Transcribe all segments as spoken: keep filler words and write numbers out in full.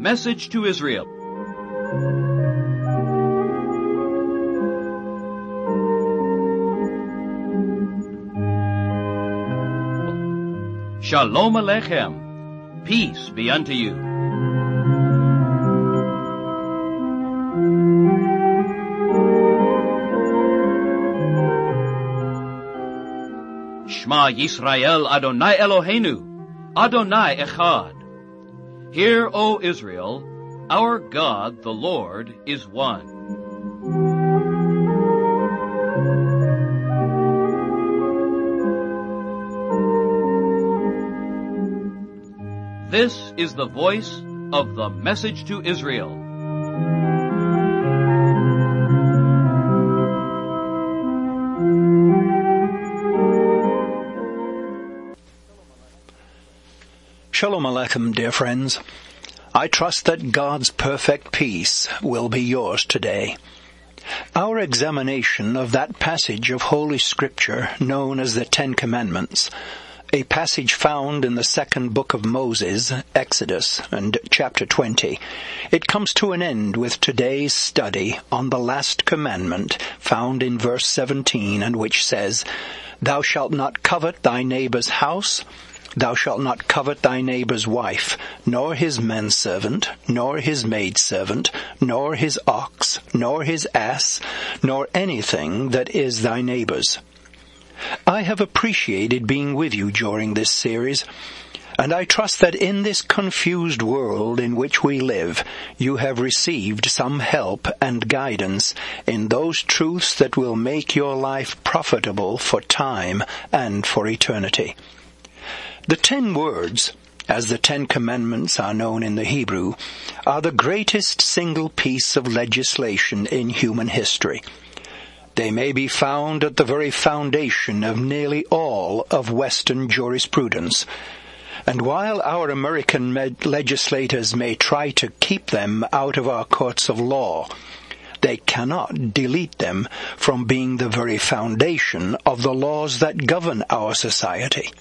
message to Israel. Shalom Aleichem. Peace be unto you. Shema Yisrael Adonai Eloheinu, Adonai Echad. Hear, O Israel, our God, the Lord, is one. This is the voice of the message to Israel. Shalom Aleichem, dear friends. I trust that God's perfect peace will be yours today. Our examination of that passage of Holy Scripture known as the Ten Commandments, a passage found in the second book of Moses, Exodus, and chapter twenty, it comes to an end with today's study on the last commandment found in verse seventeen, and which says, "Thou shalt not covet thy neighbor's house, thou shalt not covet thy neighbor's wife, nor his manservant, nor his maidservant, nor his ox, nor his ass, nor anything that is thy neighbor's." I have appreciated being with you during this series, and I trust that in this confused world in which we live, you have received some help and guidance in those truths that will make your life profitable for time and for eternity. The ten words, as the Ten Commandments are known in the Hebrew, are the greatest single piece of legislation in human history. They may be found at the very foundation of nearly all of Western jurisprudence. And while our American med- legislators may try to keep them out of our courts of law, they cannot delete them from being the very foundation of the laws that govern our society.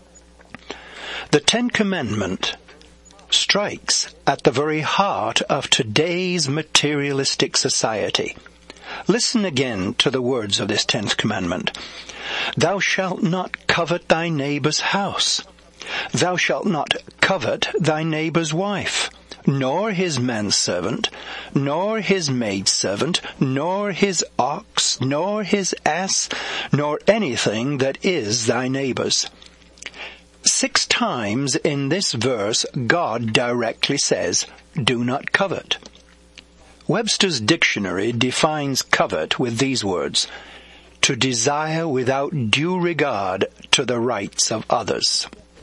The Ten Commandments strikes at the very heart of today's materialistic society. Listen again to the words of this tenth commandment. Thou shalt not covet thy neighbor's house. Thou shalt not covet thy neighbor's wife, nor his manservant, nor his maidservant, nor his ox, nor his ass, nor anything that is thy neighbor's. Six times in this verse, God directly says, do not covet. Webster's dictionary defines covet with these words, to desire without due regard to the rights of others.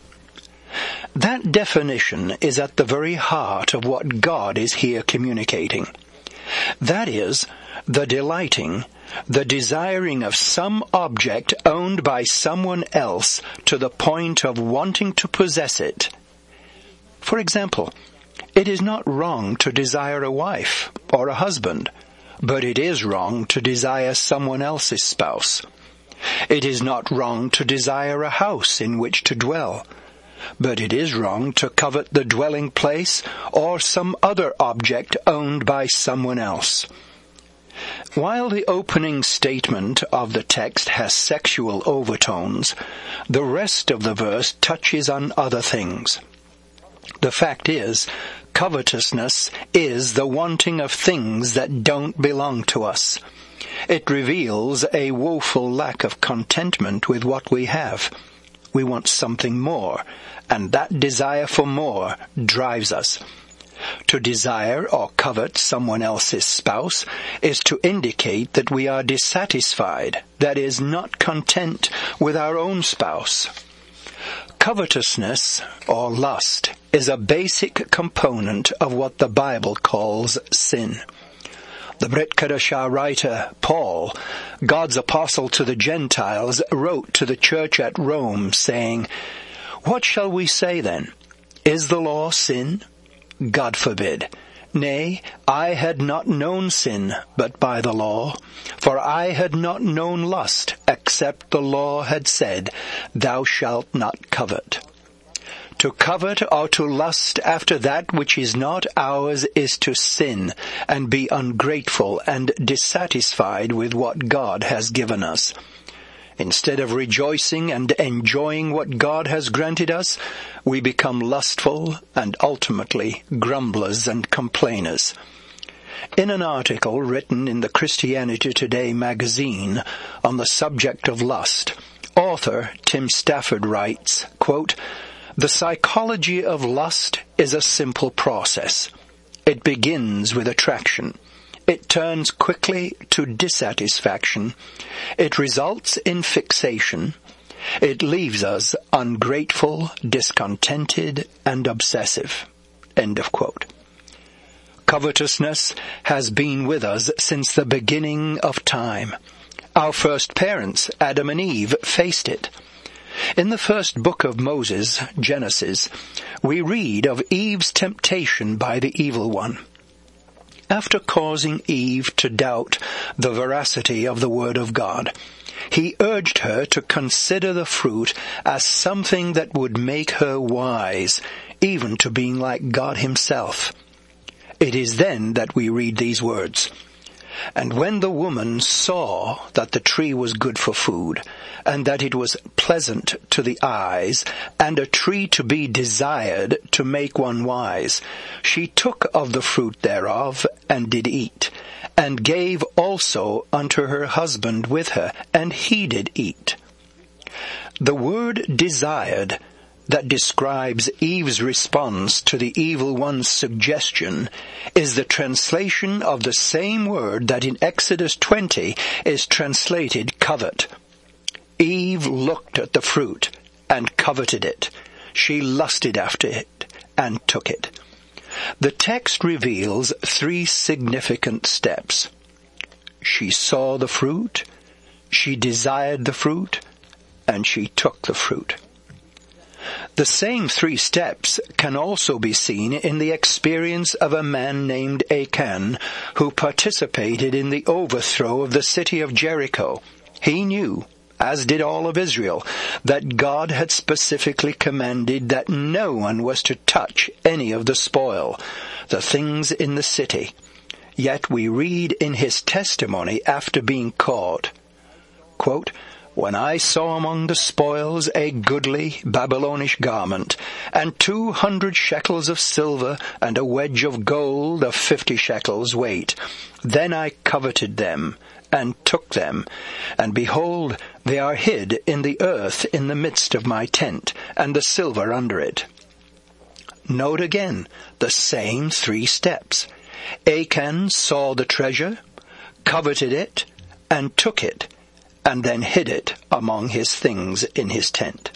That definition is at the very heart of what God is here communicating. That is, the delighting, the desiring of some object owned by someone else to the point of wanting to possess it. For example, it is not wrong to desire a wife or a husband, but it is wrong to desire someone else's spouse. It is not wrong to desire a house in which to dwell, but it is wrong to covet the dwelling place or some other object owned by someone else. While the opening statement of the text has sexual overtones, the rest of the verse touches on other things. The fact is, covetousness is the wanting of things that don't belong to us. It reveals a woeful lack of contentment with what we have. We want something more, and that desire for more drives us. To desire or covet someone else's spouse is to indicate that we are dissatisfied, that is, not content with our own spouse. Covetousness, or lust, is a basic component of what the Bible calls sin. The Brit Chadashah writer Paul, God's apostle to the Gentiles, wrote to the church at Rome, saying, "What shall we say then? Is the law sin? God forbid. Nay, I had not known sin but by the law, for I had not known lust, except the law had said, Thou shalt not covet." To covet or to lust after that which is not ours is to sin and be ungrateful and dissatisfied with what God has given us. Instead of rejoicing and enjoying what God has granted us, we become lustful and ultimately grumblers and complainers. In an article written in the Christianity Today magazine on the subject of lust, author Tim Stafford writes, quote, "The psychology of lust is a simple process. It begins with attraction. It turns quickly to dissatisfaction. It results in fixation. It leaves us ungrateful, discontented, and obsessive." End of quote. Covetousness has been with us since the beginning of time. Our first parents, Adam and Eve, faced it. In the first book of Moses, Genesis, we read of Eve's temptation by the evil one. After causing Eve to doubt the veracity of the Word of God, he urged her to consider the fruit as something that would make her wise, even to being like God himself. It is then that we read these words, "And when the woman saw that the tree was good for food, and that it was pleasant to the eyes, and a tree to be desired to make one wise, she took of the fruit thereof, and did eat, and gave also unto her husband with her, and he did eat." The word "desired" that describes Eve's response to the evil one's suggestion is the translation of the same word that in Exodus twenty is translated covet. Eve looked at the fruit and coveted it. She lusted after it and took it. The text reveals three significant steps. She saw the fruit, she desired the fruit, and she took the fruit. The same three steps can also be seen in the experience of a man named Achan, who participated in the overthrow of the city of Jericho. He knew, as did all of Israel, that God had specifically commanded that no one was to touch any of the spoil, the things in the city. Yet we read in his testimony after being caught, quote, "When I saw among the spoils a goodly Babylonish garment, and two hundred shekels of silver, and a wedge of gold of fifty shekels weight, then I coveted them, and took them, and behold, they are hid in the earth in the midst of my tent, and the silver under it." Note again the same three steps. Achan saw the treasure, coveted it, and took it, and then hid it among his things in his tent.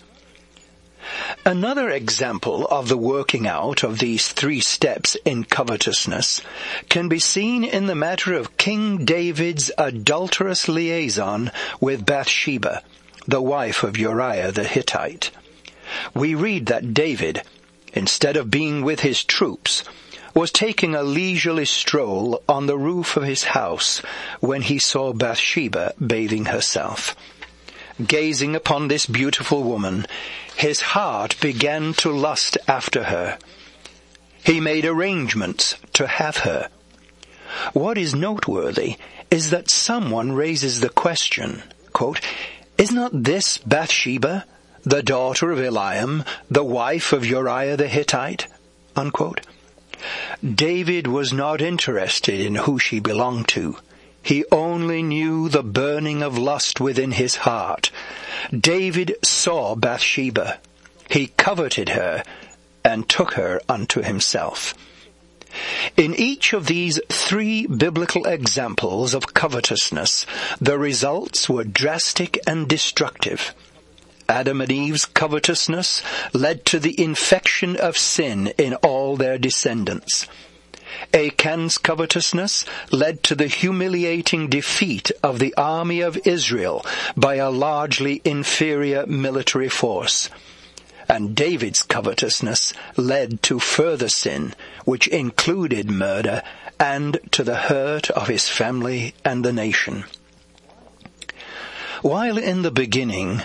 Another example of the working out of these three steps in covetousness can be seen in the matter of King David's adulterous liaison with Bathsheba, the wife of Uriah the Hittite. We read that David, instead of being with his troops, was taking a leisurely stroll on the roof of his house when he saw Bathsheba bathing herself. Gazing upon this beautiful woman, his heart began to lust after her. He made arrangements to have her. What is noteworthy is that someone raises the question, quote, "Is not this Bathsheba, the daughter of Eliam, the wife of Uriah the Hittite?" Unquote. David was not interested in who she belonged to. He only knew the burning of lust within his heart. David saw Bathsheba. He coveted her and took her unto himself. In each of these three biblical examples of covetousness, the results were drastic and destructive. Adam and Eve's covetousness led to the infection of sin in all their descendants. Achan's covetousness led to the humiliating defeat of the army of Israel by a largely inferior military force. And David's covetousness led to further sin, which included murder, and to the hurt of his family and the nation. While in the beginning,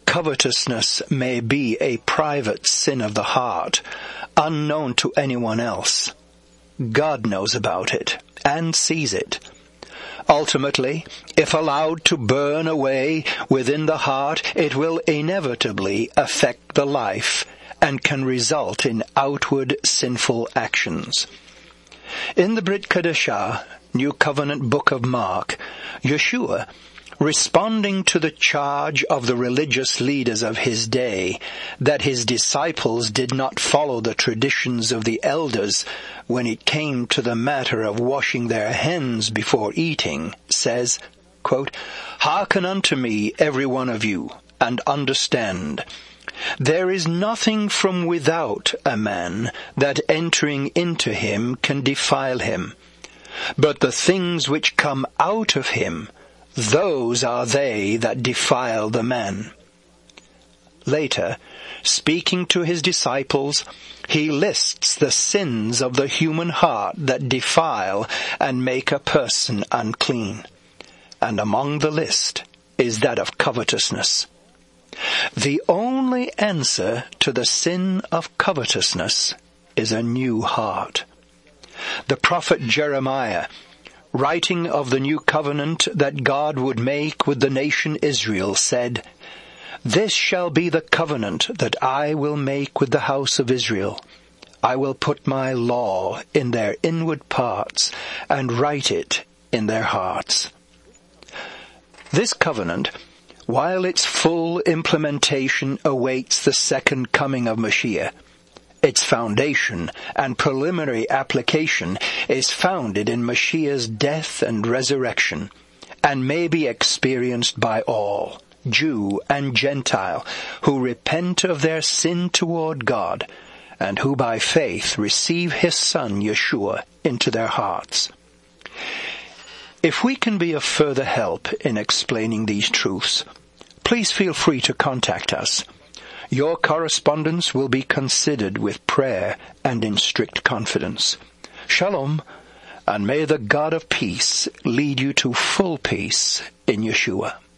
covetousness may be a private sin of the heart, unknown to anyone else, God knows about it and sees it. Ultimately, if allowed to burn away within the heart, it will inevitably affect the life and can result in outward sinful actions. In the Brit Chadashah, New Covenant Book of Mark, Yeshua, responding to the charge of the religious leaders of his day that his disciples did not follow the traditions of the elders when it came to the matter of washing their hands before eating, says, quote, "Hearken unto me, every one of you, and understand. There is nothing from without a man that entering into him can defile him, but the things which come out of him, those are they that defile the man." Later, speaking to his disciples, he lists the sins of the human heart that defile and make a person unclean. And among the list is that of covetousness. The only answer to the sin of covetousness is a new heart. The prophet Jeremiah, writing of the new covenant that God would make with the nation Israel, said, "This shall be the covenant that I will make with the house of Israel. I will put my law in their inward parts and write it in their hearts." This covenant, while its full implementation awaits the second coming of Mashiach, its foundation and preliminary application is founded in Mashiach's death and resurrection, and may be experienced by all, Jew and Gentile, who repent of their sin toward God, and who by faith receive his Son Yeshua into their hearts. If we can be of further help in explaining these truths, please feel free to contact us. Your correspondence will be considered with prayer and in strict confidence. Shalom, and may the God of peace lead you to full peace in Yeshua.